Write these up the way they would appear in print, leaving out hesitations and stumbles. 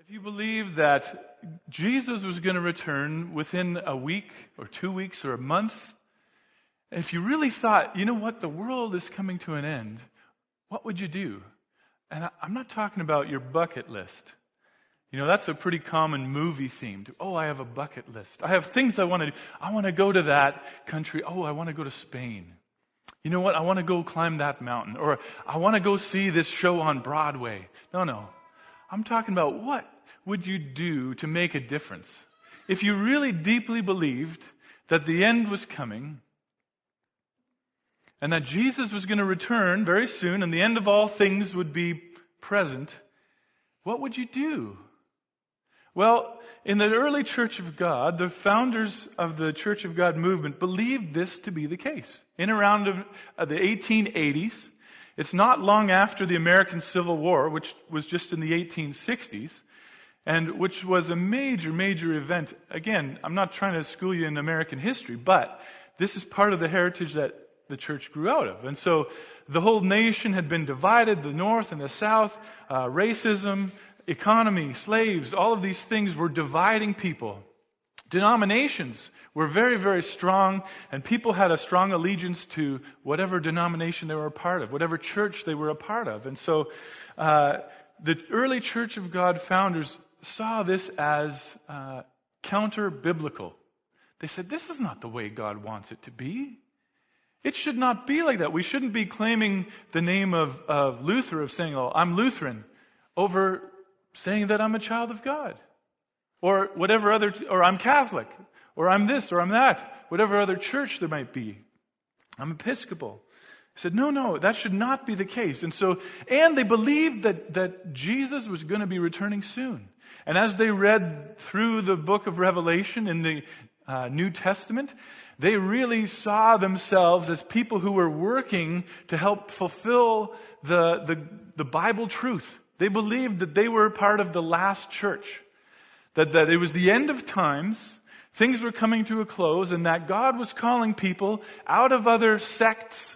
If you believe that Jesus was going to return within a week or 2 weeks or a month, if you really thought, you know what, the world is coming to an end, what would you do? And I'm not talking about your bucket list. You know, that's a pretty common movie theme. Oh, I have a bucket list. I have things I want to do. I want to go to that country. Oh, I want to go to Spain. You know what? I want to go climb that mountain. Or I want to go see this show on Broadway. No. I'm talking about what would you do to make a difference? If you really deeply believed that the end was coming and that Jesus was going to return very soon and the end of all things would be present, what would you do? Well, in the early Church of God, the founders of the Church of God movement believed this to be the case. In around the 1880s, it's not long after the American Civil War, which was just in the 1860s, and which was a major event. Again, I'm not trying to school you in American history, but this is part of the heritage that the church grew out of. And so the whole nation had been divided, the North and the South, racism, economy, slaves, all of these things were dividing people. Denominations were very strong, and people had a strong allegiance to whatever denomination they were a part of, whatever church they were a part of. And so the early Church of God founders saw this as counter-biblical. They said, this is not the way God wants it to be. It should not be like that. We shouldn't be claiming the name of Luther, of saying, oh, I'm Lutheran, over saying that I'm a child of God. Or whatever other, or I'm Catholic, or I'm this, or I'm that, whatever other church there might be. I'm Episcopal. He said, no, that should not be the case. And they believed that Jesus was going to be returning soon. And as they read through the book of Revelation in the New Testament, they really saw themselves as people who were working to help fulfill the Bible truth. They believed that they were part of the last church, that it was the end of times, things were coming to a close, and that God was calling people out of other sects,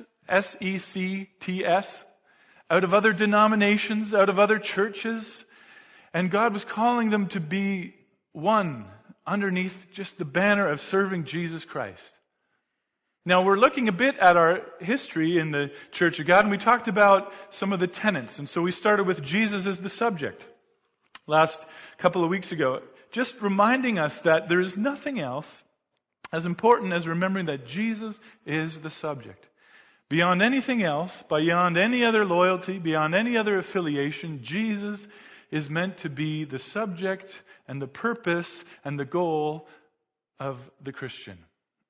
S-E-C-T-S, out of other denominations, out of other churches, and God was calling them to be one underneath just the banner of serving Jesus Christ. Now, we're looking a bit at our history in the Church of God, and we talked about some of the tenets. And so we started with Jesus as the subject last couple of weeks ago, just reminding us that there is nothing else as important as remembering that Jesus is the subject. Beyond anything else, beyond any other loyalty, beyond any other affiliation, Jesus is meant to be the subject and the purpose and the goal of the Christian.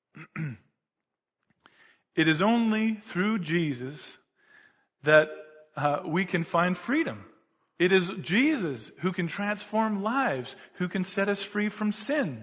It is only through Jesus that we can find freedom. It is Jesus who can transform lives, who can set us free from sin.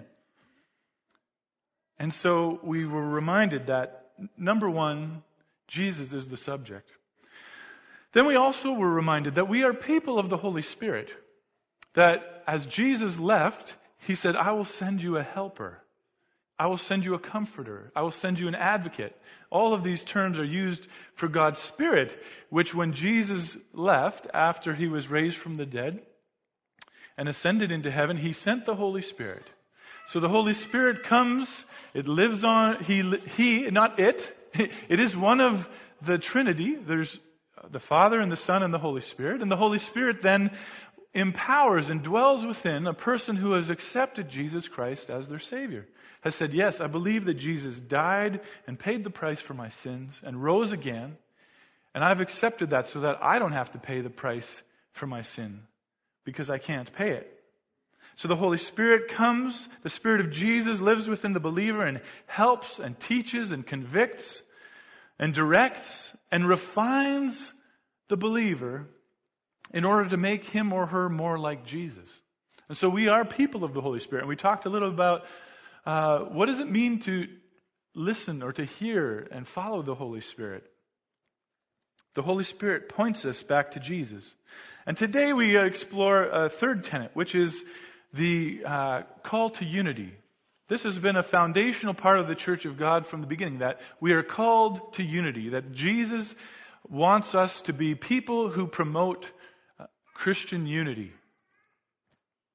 And so we were reminded that, number one, Jesus is the subject. Then we also were reminded that we are people of the Holy Spirit. That as Jesus left, He said, I will send you a helper. I will send you a comforter. I will send you an advocate. All of these terms are used for God's Spirit, which when Jesus left, after He was raised from the dead and ascended into heaven, He sent the Holy Spirit. So the Holy Spirit comes, it lives on, He, not it. It is one of the Trinity. There's the Father and the Son and the Holy Spirit. And the Holy Spirit then empowers and dwells within a person who has accepted Jesus Christ as their Savior. Has said, yes, I believe that Jesus died and paid the price for my sins and rose again. And I've accepted that so that I don't have to pay the price for my sin because I can't pay it. So the Holy Spirit comes, the Spirit of Jesus lives within the believer and helps and teaches and convicts and directs and refines the believer in order to make him or her more like Jesus. And so we are people of the Holy Spirit. And we talked a little about what does it mean to listen or to hear and follow the Holy Spirit. The Holy Spirit points us back to Jesus. And today we explore a third tenet, which is the call to unity. This has been a foundational part of the Church of God from the beginning, that we are called to unity, that Jesus wants us to be people who promote Christian unity.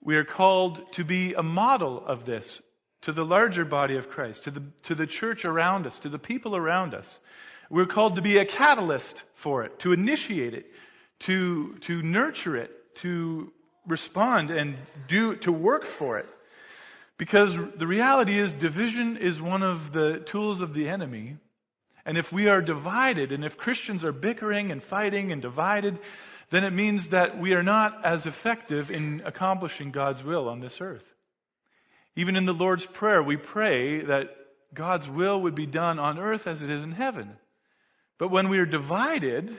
We are called to be a model of this to the larger body of Christ, to the church around us, to the people around us. We're called to be a catalyst for it, to initiate it, to nurture it, to respond and to work for it. Because the reality is, division is one of the tools of the enemy. And if we are divided, and if Christians are bickering and fighting and divided, then it means that we are not as effective in accomplishing God's will on this earth. Even in the Lord's Prayer, we pray that God's will would be done on earth as it is in heaven. But when we are divided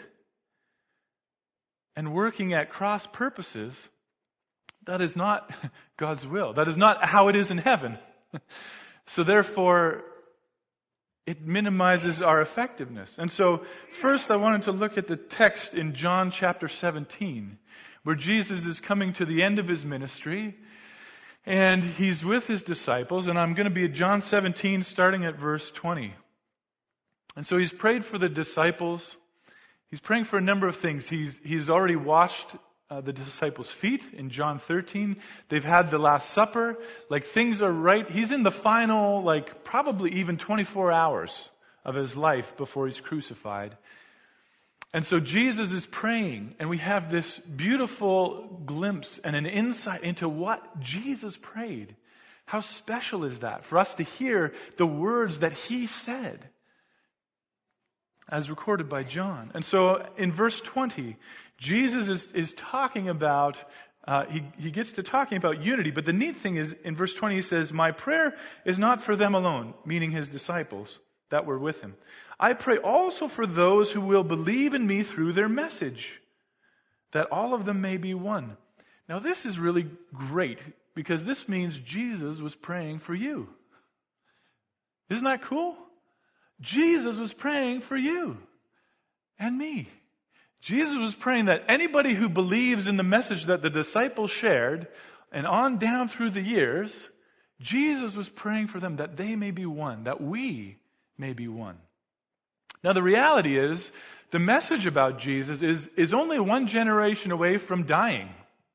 and working at cross purposes, that is not God's will. That is not how it is in heaven. So therefore, it minimizes our effectiveness. And so, first I wanted to look at the text in John chapter 17, where Jesus is coming to the end of his ministry, and he's with his disciples, and I'm going to be at John 17, starting at verse 20. And so he's prayed for the disciples. He's praying for a number of things. He's already washed the disciples' feet in John 13. They've had the Last Supper. Things are right. He's in the final, probably even 24 hours of his life before he's crucified. And so Jesus is praying, and we have this beautiful glimpse and an insight into what Jesus prayed. How special is that for us to hear the words that he said, as recorded by John. And so in verse 20, Jesus is talking about, he gets to talking about unity. But the neat thing is, in verse 20 he says, "My prayer is not for them alone," meaning his disciples that were with him. "I pray also for those who will believe in me through their message, that all of them may be one." Now this is really great, because this means Jesus was praying for you. Isn't that cool? Jesus was praying for you and me. Jesus was praying that anybody who believes in the message that the disciples shared, and on down through the years, Jesus was praying for them that they may be one, that we may be one. Now the reality is, the message about Jesus is only one generation away from dying.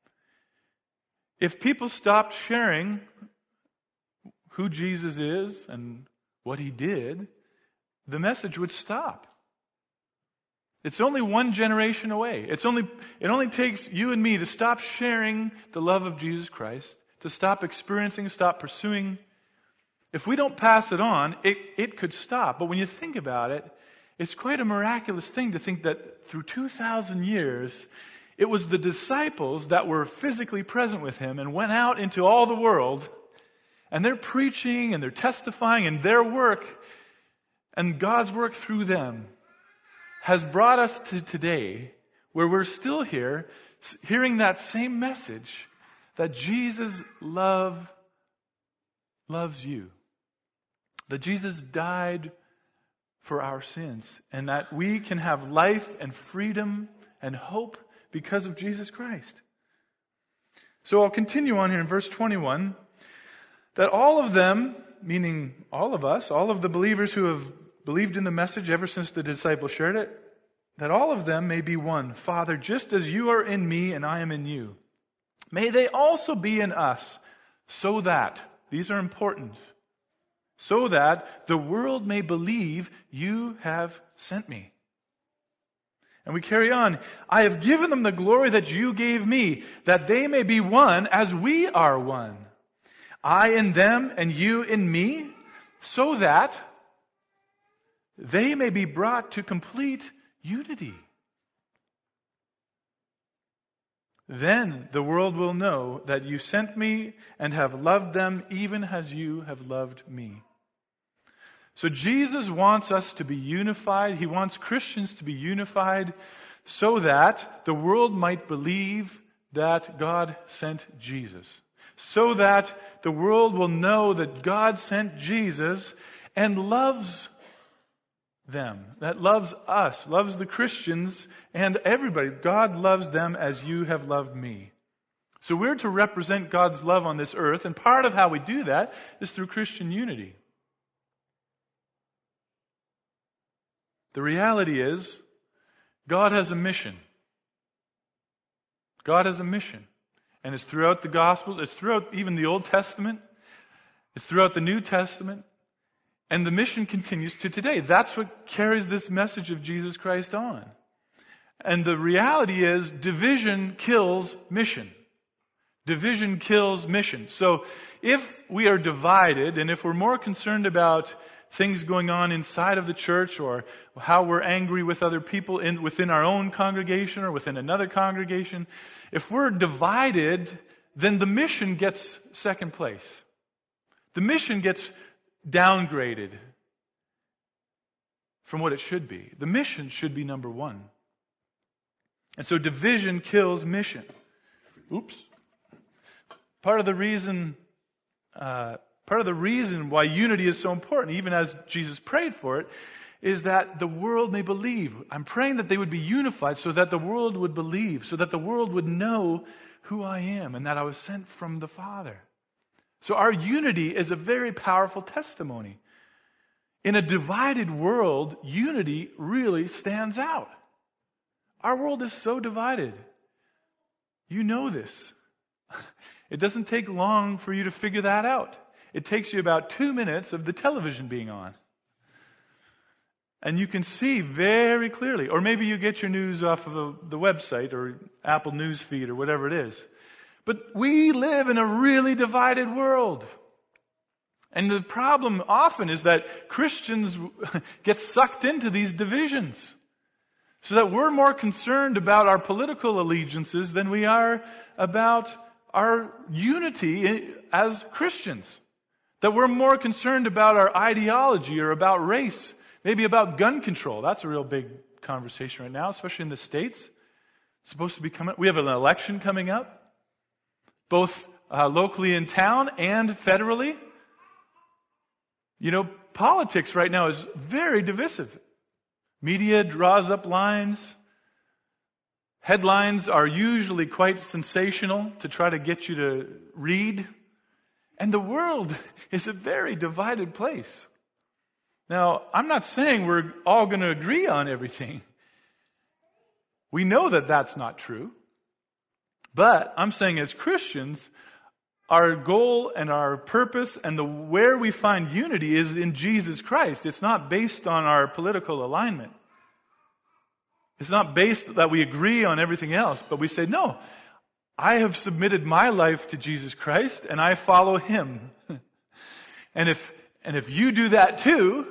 If people stopped sharing who Jesus is and what he did, the message would stop. It's only one generation away. It only takes you and me to stop sharing the love of Jesus Christ, to stop experiencing, stop pursuing. If we don't pass it on, it could stop. But when you think about it, it's quite a miraculous thing to think that through 2,000 years, it was the disciples that were physically present with him and went out into all the world, and they're preaching and they're testifying, and their work and God's work through them has brought us to today, where we're still here, hearing that same message, that Jesus loves you. That Jesus died for our sins, and that we can have life and freedom and hope because of Jesus Christ. So I'll continue on here in verse 21, that all of them, meaning all of us, all of the believers who have believed in the message ever since the disciples shared it, that all of them may be one. Father, just as you are in me and I am in you, may they also be in us, so that, these are important, so that the world may believe you have sent me. And we carry on. I have given them the glory that you gave me, that they may be one as we are one. I in them and you in me, so that they may be brought to complete unity. Then the world will know that you sent me and have loved them even as you have loved me. So Jesus wants us to be unified. He wants Christians to be unified so that the world might believe that God sent Jesus. So that the world will know that God sent Jesus and loves them, that loves us, loves the Christians and everybody. God loves them as you have loved me. So we're to represent God's love on this earth, and part of how we do that is through Christian unity. The reality is, God has a mission. God has a mission. And it's throughout the Gospels. It's throughout even the Old Testament. It's throughout the New Testament. And the mission continues to today. That's what carries this message of Jesus Christ on. And the reality is, division kills mission. Division kills mission. So if we are divided, and if we're more concerned about things going on inside of the church, or how we're angry with other people within our own congregation or within another congregation, if we're divided, then the mission gets second place. The mission gets downgraded from what it should be. The mission should be number one. And so division kills mission. Oops. Part of the reason why unity is so important, even as Jesus prayed for it, is that the world may believe. I'm praying that they would be unified so that the world would believe, so that the world would know who I am and that I was sent from the Father. So our unity is a very powerful testimony. In a divided world, unity really stands out. Our world is so divided. You know this. It doesn't take long for you to figure that out. It takes you about 2 minutes of the television being on. And you can see very clearly. Or maybe you get your news off of the website or Apple News feed or whatever it is. But we live in a really divided world. And the problem often is that Christians get sucked into these divisions. So that we're more concerned about our political allegiances than we are about our unity as Christians. That we're more concerned about our ideology or about race, maybe about gun control. That's a real big conversation right now, especially in the States. It's supposed to be coming. We have an election coming up, both locally in town and federally. You know, politics right now is very divisive. Media draws up lines. Headlines are usually quite sensational to try to get you to read. And the world is a very divided place. Now, I'm not saying we're all going to agree on everything. We know that that's not true. But I'm saying as Christians, our goal and our purpose and where we find unity is in Jesus Christ. It's not based on our political alignment. It's not based that we agree on everything else, but we say, no, I have submitted my life to Jesus Christ and I follow Him. And if you do that too,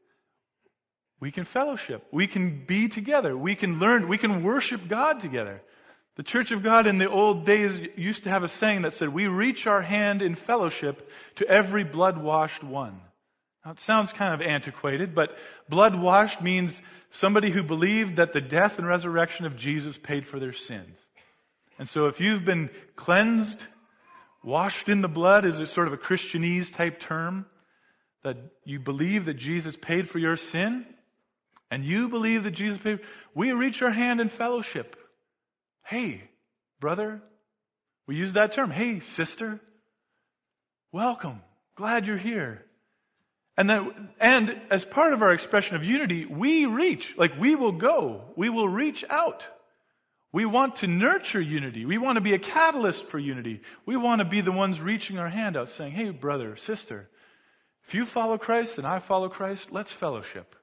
we can fellowship. We can be together. We can learn. We can worship God together. The Church of God in the old days used to have a saying that said, we reach our hand in fellowship to every blood-washed one. Now, it sounds kind of antiquated, but blood-washed means somebody who believed that the death and resurrection of Jesus paid for their sins. And so if you've been cleansed, washed in the blood is a sort of a Christianese type term, that you believe that Jesus paid for your sin, and you believe that Jesus paid, we reach our hand in fellowship. Hey, brother, we use that term. Hey, sister, welcome. Glad you're here. And as part of our expression of unity, we will go. We will reach out. We want to nurture unity. We want to be a catalyst for unity. We want to be the ones reaching our hand out saying, hey, brother, sister, if you follow Christ and I follow Christ, let's fellowship.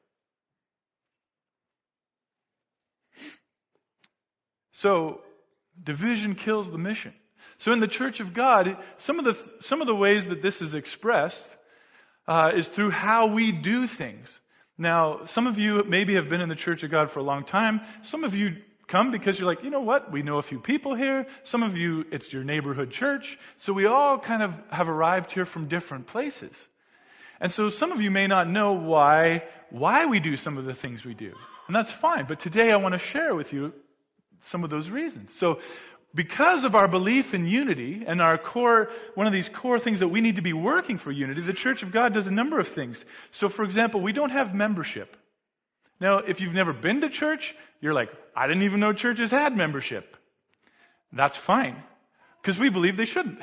So, division kills the mission. So in the Church of God, some of the ways that this is expressed is through how we do things. Now, some of you maybe have been in the Church of God for a long time. Some of you come because you're like, you know what? We know a few people here. Some of you, it's your neighborhood church. So we all kind of have arrived here from different places. And so some of you may not know why we do some of the things we do. And that's fine. But today I want to share with you some of those reasons. So because of our belief in unity and one of these core things that we need to be working for unity, the Church of God does a number of things. So for example, we don't have membership. Now, if you've never been to church, you're like, I didn't even know churches had membership. That's fine, because we believe they shouldn't.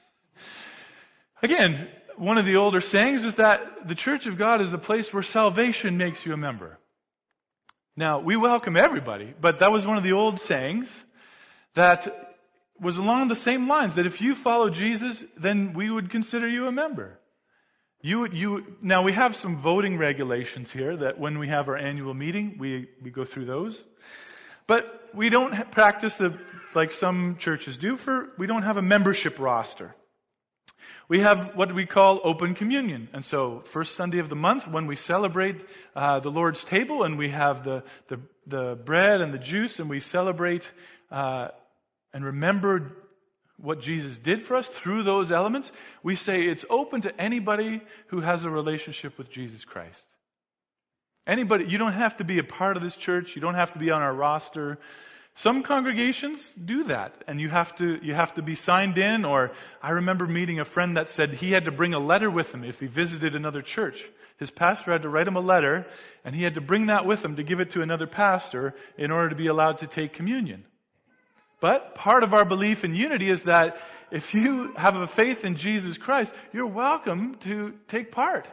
Again, one of the older sayings is that the Church of God is a place where salvation makes you a member. Now, we welcome everybody, but that was one of the old sayings that was along the same lines, that if you follow Jesus, then we would consider you a member. Now we have some voting regulations here that when we have our annual meeting, we go through those. But we don't practice like some churches do, we don't have a membership roster. We have what we call open communion. And so first Sunday of the month, when we celebrate the Lord's table and we have the bread and the juice and we celebrate and remember what Jesus did for us through those elements, we say it's open to anybody who has a relationship with Jesus Christ. Anybody, you don't have to be a part of this church. You don't have to be on our roster. Some congregations do that, and you have to be signed in. Or I remember meeting a friend that said he had to bring a letter with him if he visited another church. His pastor had to write him a letter, and he had to bring that with him to give it to another pastor in order to be allowed to take communion. But part of our belief in unity is that if you have a faith in Jesus Christ, you're welcome to take part.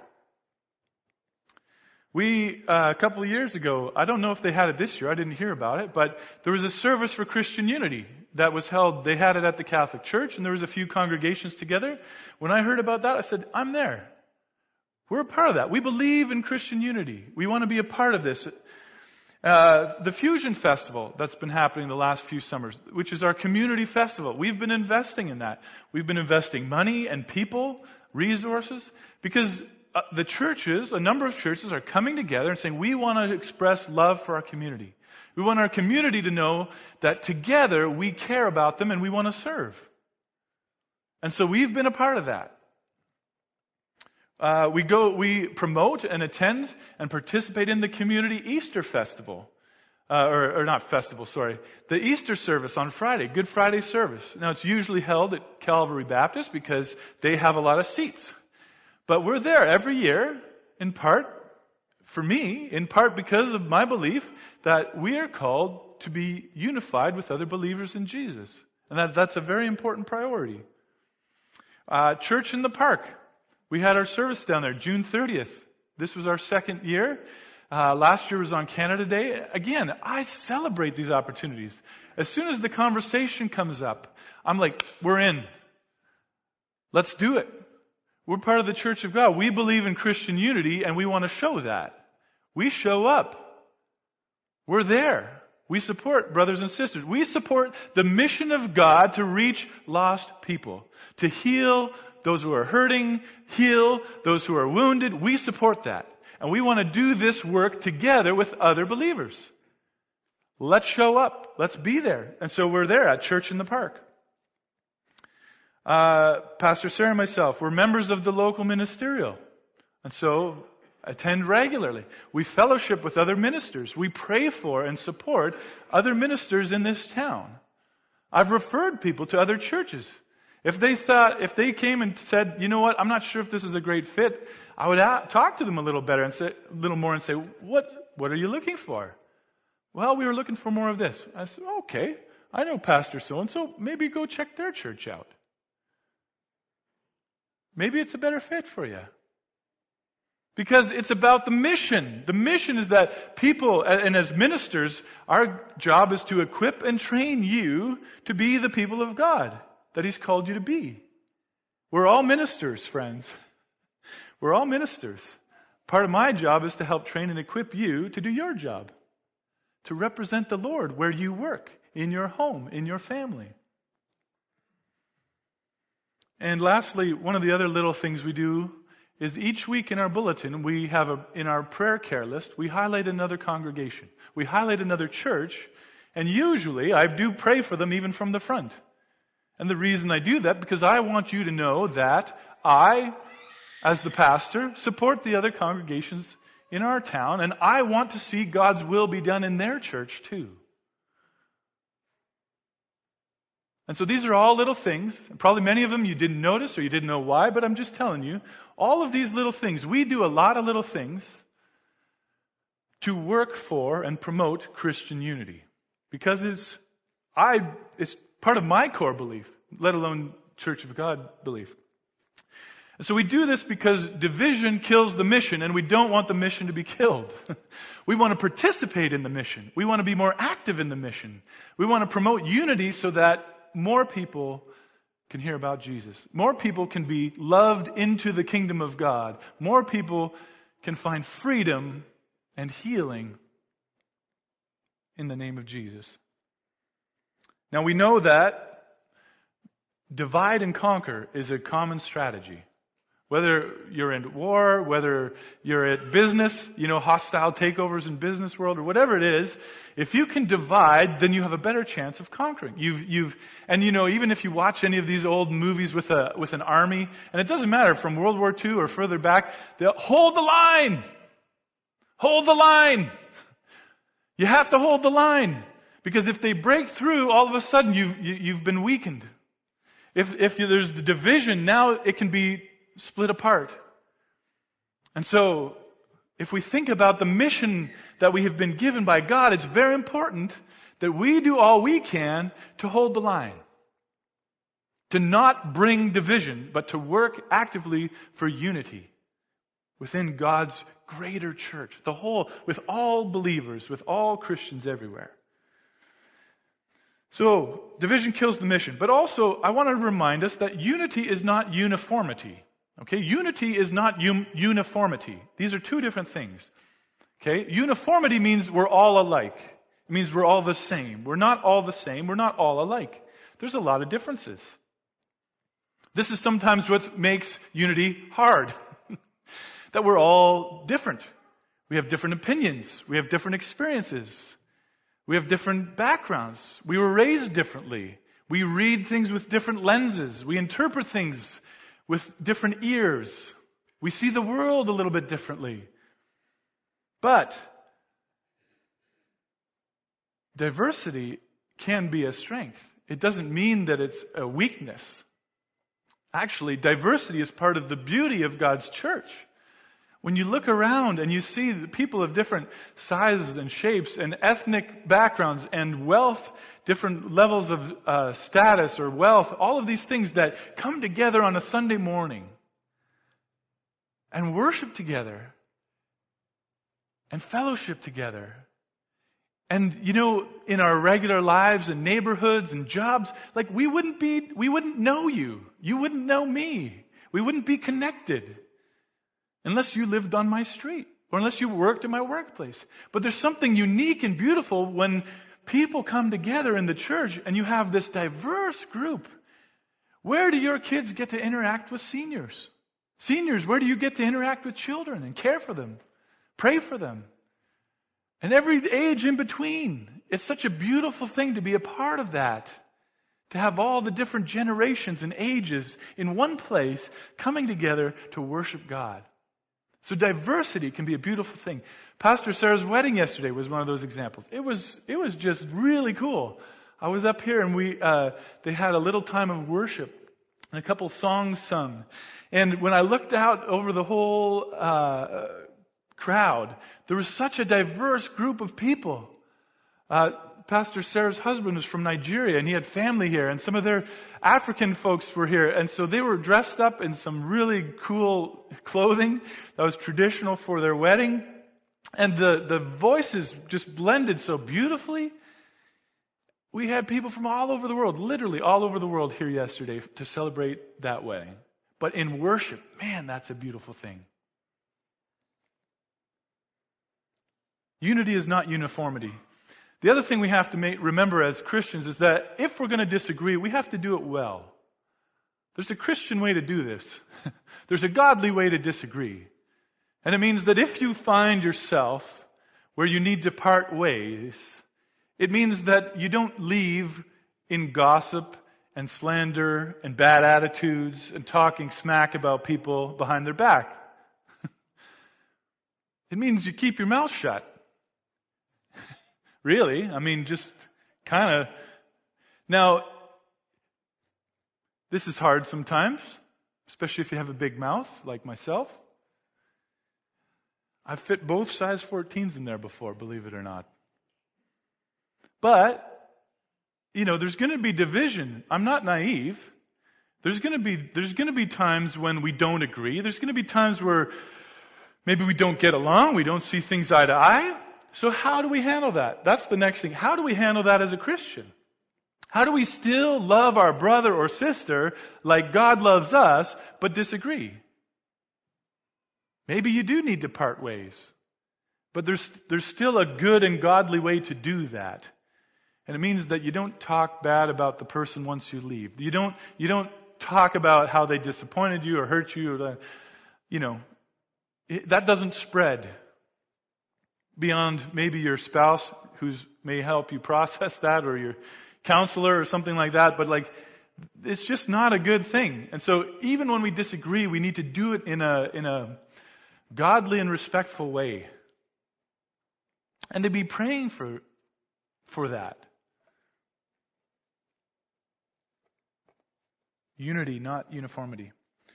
We, a couple of years ago, I don't know if they had it this year, I didn't hear about it, but there was a service for Christian unity that was held. They had it at the Catholic Church, and there was a few congregations together. When I heard about that, I said, I'm there. We're a part of that. We believe in Christian unity. We want to be a part of this. The Fusion Festival that's been happening the last few summers, which is our community festival, we've been investing in that. We've been investing money and people, resources, because the churches, a number of churches are coming together and saying, we want to express love for our community. We want our community to know that together we care about them and we want to serve. And so we've been a part of that. We promote and attend and participate in the Community Easter Festival. The Easter service on Friday, Good Friday service. Now it's usually held at Calvary Baptist because they have a lot of seats. But we're there every year, in part, for me, in part because of my belief that we are called to be unified with other believers in Jesus. And that's a very important priority. Church in the Park. We had our service down there, June 30th. This was our second year. Last year was on Canada Day. Again, I celebrate these opportunities. As soon as the conversation comes up, I'm like, we're in. Let's do it. We're part of the Church of God. We believe in Christian unity, and we want to show that. We show up. We're there. We support brothers and sisters. We support the mission of God to reach lost people, to heal those who are hurting, heal those who are wounded. We support that. And we want to do this work together with other believers. Let's show up. Let's be there. And so we're there at Church in the Park. Pastor Sarah and myself, we're members of the local ministerial. And so attend regularly. We fellowship with other ministers. We pray for and support other ministers in this town. I've referred people to other churches. If they came and said, you know what, I'm not sure if this is a great fit, I would talk to them a little better and say, a little more and say, what are you looking for? Well, we were looking for more of this. I said, okay, I know Pastor so-and-so, maybe go check their church out. Maybe it's a better fit for you. Because it's about the mission. The mission is that people, and as ministers, our job is to equip and train you to be the people of God that He's called you to be. We're all ministers, friends. We're all ministers. Part of my job is to help train and equip you to do your job, to represent the Lord where you work, in your home, in your family. And lastly, one of the other little things we do is each week in our bulletin, we have in our prayer care list, we highlight another congregation. We highlight another church, and usually I do pray for them even from the front. And the reason I do that, because I want you to know that I, as the pastor, support the other congregations in our town, and I want to see God's will be done in their church too. And so these are all little things. And probably many of them you didn't notice or you didn't know why, but I'm just telling you, all of these little things, we do a lot of little things to work for and promote Christian unity. Because it's part of my core belief, let alone Church of God belief. And so we do this because division kills the mission, and we don't want the mission to be killed. We want to participate in the mission. We want to be more active in the mission. We want to promote unity so that more people can hear about Jesus. More people can be loved into the kingdom of God. More people can find freedom and healing in the name of Jesus. Now we know that divide and conquer is a common strategy. Whether you're in war, whether you're at business, hostile takeovers in business world, or whatever it is, if you can divide, then you have a better chance of conquering. Even if you watch any of these old movies with an army, and it doesn't matter from World War II or further back, they'll hold the line. Hold the line. You have to hold the line. Because if they break through, all of a sudden you've been weakened. If there's the division, now it can be split apart. And so, if we think about the mission that we have been given by God, it's very important that we do all we can to hold the line. To not bring division, but to work actively for unity within God's greater church, the whole, with all believers, with all Christians everywhere. So, division kills the mission. But also, I want to remind us that unity is not uniformity. Okay, unity is not uniformity. These are two different things. Okay, uniformity means we're all alike. It means we're all the same. We're not all the same. We're not all alike. There's a lot of differences. This is sometimes what makes unity hard. That we're all different. We have different opinions. We have different experiences. We have different backgrounds. We were raised differently. We read things with different lenses. We interpret things with different ears. We see the world a little bit differently. But diversity can be a strength. It doesn't mean that it's a weakness. Actually, diversity is part of the beauty of God's church. When you look around and you see the people of different sizes and shapes and ethnic backgrounds and wealth, different levels of status or wealth, all of these things that come together on a Sunday morning and worship together and fellowship together. And, in our regular lives and neighborhoods and jobs, we wouldn't know you. You wouldn't know me. We wouldn't be connected. Unless you lived on my street or unless you worked in my workplace. But there's something unique and beautiful when people come together in the church and you have this diverse group. Where do your kids get to interact with seniors? Seniors, where do you get to interact with children and care for them? Pray for them. And every age in between. It's such a beautiful thing to be a part of that. To have all the different generations and ages in one place coming together to worship God. So diversity can be a beautiful thing. Pastor Sarah's wedding yesterday was one of those examples. It was just really cool. I was up here and they had a little time of worship and a couple songs sung. And when I looked out over the whole crowd, there was such a diverse group of people. Pastor Sarah's husband was from Nigeria and he had family here, and some of their African folks were here, and so they were dressed up in some really cool clothing that was traditional for their wedding, and the voices just blended so beautifully. We had people from all over the world, literally all over the world here yesterday to celebrate that wedding. But in worship, man, that's a beautiful thing. Unity is not uniformity. The other thing we have to remember as Christians is that if we're going to disagree, we have to do it well. There's a Christian way to do this. There's a godly way to disagree. And it means that if you find yourself where you need to part ways, it means that you don't leave in gossip and slander and bad attitudes and talking smack about people behind their back. It means you keep your mouth shut. Really, just kind of. Now, this is hard sometimes, especially if you have a big mouth like myself. I've fit both size 14s in there before, believe it or not. But, there's going to be division. I'm not naive. There's going to be times when we don't agree. There's going to be times where maybe we don't get along. We don't see things eye to eye. So how do we handle that? That's the next thing. How do we handle that as a Christian? How do we still love our brother or sister like God loves us, but disagree? Maybe you do need to part ways, but there's still a good and godly way to do that. And it means that you don't talk bad about the person once you leave. You don't talk about how they disappointed you or hurt you. That doesn't spread beyond maybe your spouse who may help you process that, or your counselor or something like that. But it's just not a good thing. And so even when we disagree, we need to do it in a godly and respectful way. And to be praying for that. Unity, not uniformity.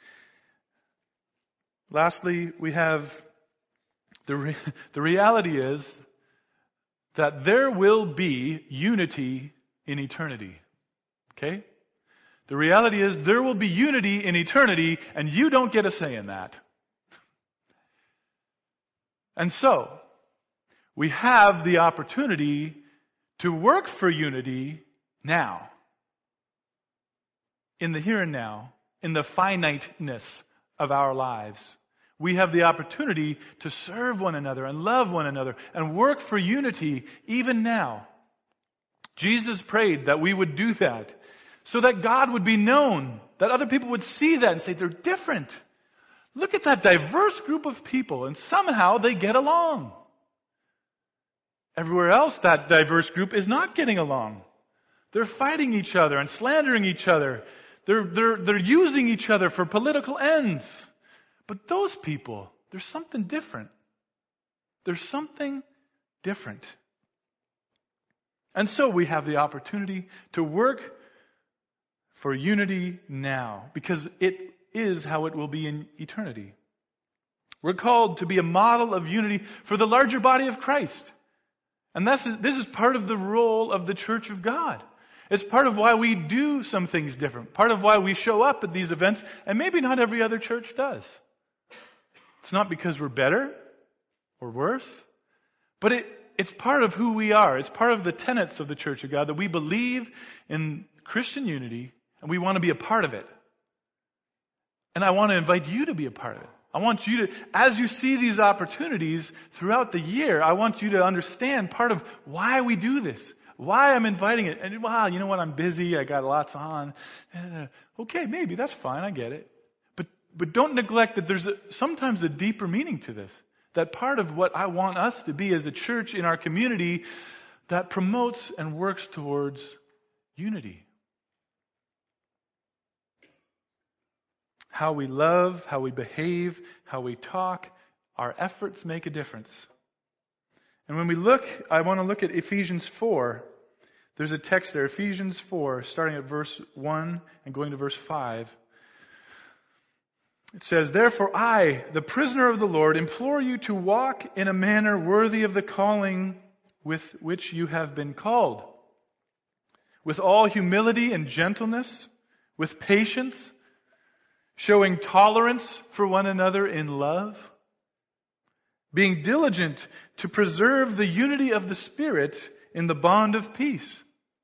Lastly, we have the reality is that there will be unity in eternity. Okay? The reality is there will be unity in eternity, and you don't get a say in that. And so, we have the opportunity to work for unity now. In the here and now, in the finiteness of our lives. We have the opportunity to serve one another and love one another and work for unity even now. Jesus prayed that we would do that so that God would be known, that other people would see that and say, they're different. Look at that diverse group of people, and somehow they get along. Everywhere else, that diverse group is not getting along. They're fighting each other and slandering each other. They're using each other for political ends. But those people, there's something different. There's something different. And so we have the opportunity to work for unity now, because it is how it will be in eternity. We're called to be a model of unity for the larger body of Christ. And this is part of the role of the Church of God. It's part of why we do some things different. Part of why we show up at these events, and maybe not every other church does. It's not because we're better or worse, but it's part of who we are. It's part of the tenets of the Church of God, that we believe in Christian unity, and we want to be a part of it. And I want to invite you to be a part of it. I want you to, as you see these opportunities throughout the year, I want you to understand part of why we do this. Why I'm inviting it. And wow, you know what? I'm busy. I got lots on. Okay, maybe that's fine. I get it. But don't neglect that there's sometimes a deeper meaning to this. That part of what I want us to be as a church in our community that promotes and works towards unity. How we love, how we behave, how we talk, our efforts make a difference. And when we look, I want to look at Ephesians 4. There's a text there, Ephesians 4, starting at verse 1 and going to verse 5. It says, "Therefore I, the prisoner of the Lord, implore you to walk in a manner worthy of the calling with which you have been called, with all humility and gentleness, with patience, showing tolerance for one another in love, being diligent to preserve the unity of the Spirit in the bond of peace."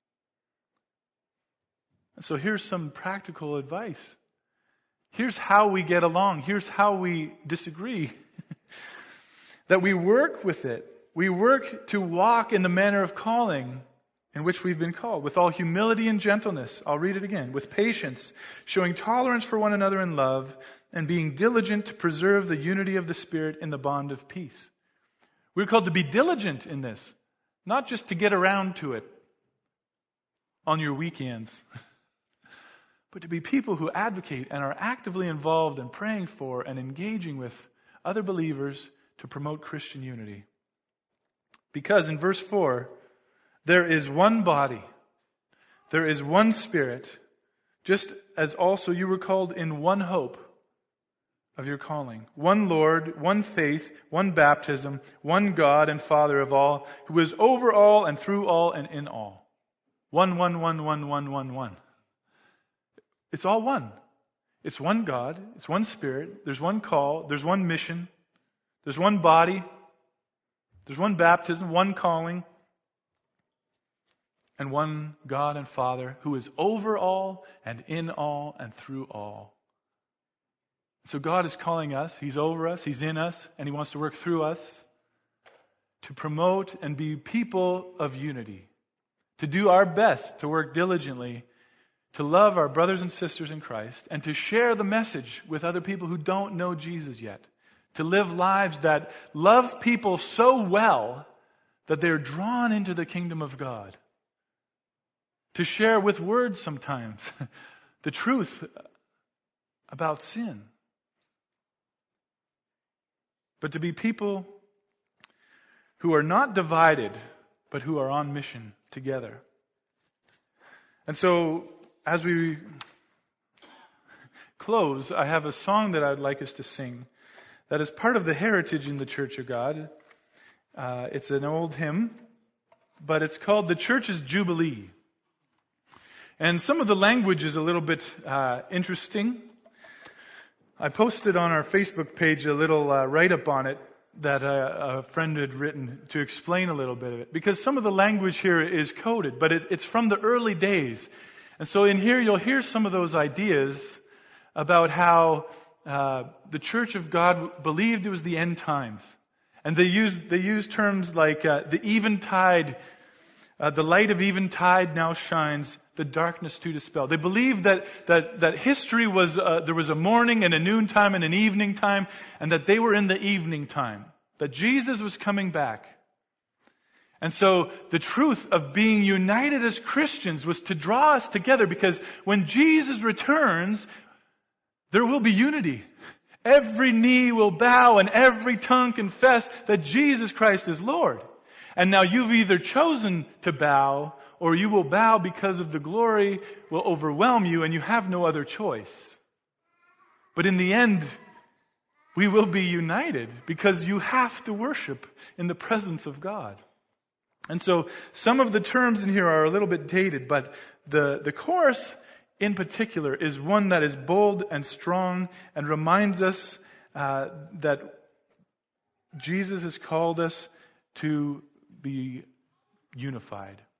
And so here's some practical advice. Here's how we get along. Here's how we disagree. That we work with it. We work to walk in the manner of calling in which we've been called, with all humility and gentleness. I'll read it again. With patience, showing tolerance for one another in love, and being diligent to preserve the unity of the Spirit in the bond of peace. We're called to be diligent in this, not just to get around to it on your weekends, but to be people who advocate and are actively involved in praying for and engaging with other believers to promote Christian unity. Because in verse 4, there is one body, there is one Spirit, just as also you were called in one hope of your calling. One Lord, one faith, one baptism, one God and Father of all, who is over all and through all and in all. One. It's all one. It's one God. It's one Spirit. There's one call. There's one mission. There's one body. There's one baptism, one calling. and one God and Father who is over all and in all and through all. So God is calling us. He's over us. He's in us. And He wants to work through us to promote and be people of unity, to do our best, to work diligently, to love our brothers and sisters in Christ, and to share the message with other people who don't know Jesus yet, to live lives that love people so well that they're drawn into the kingdom of God, to share with words sometimes the truth about sin, but to be people who are not divided, but who are on mission together. And so, as we close, I have a song that I'd like us to sing that is part of the heritage in the Church of God. It's an old hymn, but it's called The Church's Jubilee. And some of the language is a little bit interesting. I posted on our Facebook page a little write-up on it that a friend had written to explain a little bit of it. Because some of the language here is coded, but it's from the early days. And so in here you'll hear some of those ideas about how the Church of God believed it was the end times. And they used terms like the eventide, the light of eventide now shines, the darkness to dispel. They believed that history was, there was a morning and a noontime and an evening time, and that they were in the evening time. That Jesus was coming back. And so the truth of being united as Christians was to draw us together, because when Jesus returns, there will be unity. Every knee will bow and every tongue confess that Jesus Christ is Lord. And now you've either chosen to bow, or you will bow because of the glory will overwhelm you and you have no other choice. But in the end, we will be united because you have to worship in the presence of God. And so some of the terms in here are a little bit dated, but the chorus in particular is one that is bold and strong and reminds us that Jesus has called us to be unified.